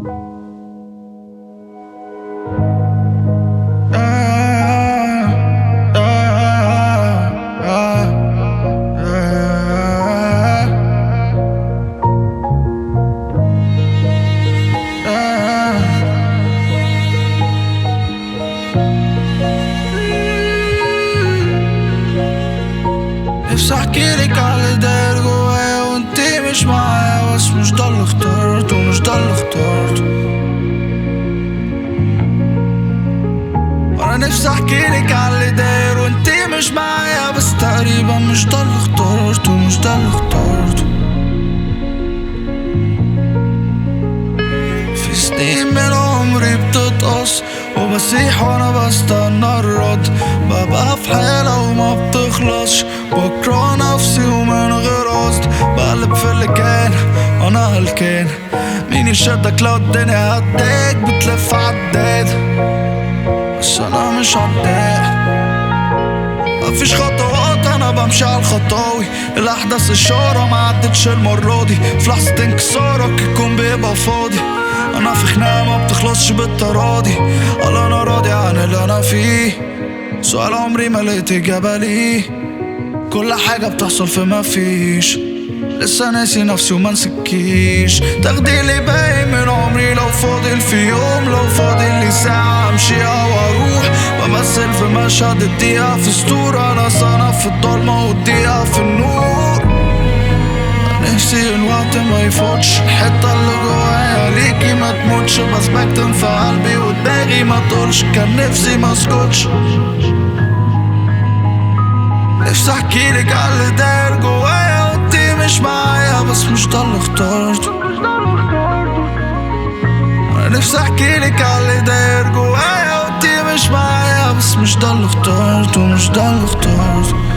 نفسي احكيلك على اللي داير جوايا وانتي مش معايا، بس مش ده اللي اخترته، مش ده اللي اخترته. وانا نفسي احكيلك على اللي داير وانتي مش معايا، بس تقريبا مش ده اللي اخترته، مش ده اللي اخترته. في سنين من عمري بتتقص وبسيح وانا بستنى الرد، ببقى في حالة وما بتخلصش، بكره نفسي ومن غير قصد، بقلب في اللي كان وانا هلكان. مين يشدك لو الدنيا هداك بتلف عداد، بس انا مش عداد. مفيش خطوات انا بمشي على الخطاوي، الاحداث الشارة ما عدتش المرة دي، في لحظة انكسارك الكون بيبقى فاضي. انا في خناقة ما بتخلصش بالتراضي، ولا انا راضي عن اللي انا فيه، سؤال عمري ما لقيت اجابة ليه. كل حاجة بتحصل في ما فيش، لسه ناسي نفسي وما نسكيش. تاخدي لي باقي من عمري لو فاضل في يوم، لو فاضل لي ساعة امشي او اروح، بمثل في مشهد الدقيقة في سطور، انا صنع في الضلمة والدقيقة في النور. نفسي الوقت ما يفوتش، الحتة اللي جوايا ليكي ما تموتش، بس بكتم في قلبي ودماغي ما تقولش، كان نفسي ما اسكتش. نفسي احكيلك على اللي داير جوايا وانتي مش معايا، بس مش ده اللي اخترته. انا نفسي احكيلك على اللي داير جوايا وانتي مش معايا، بس مش ده اللي اخترته، مش ده اللي اخترته.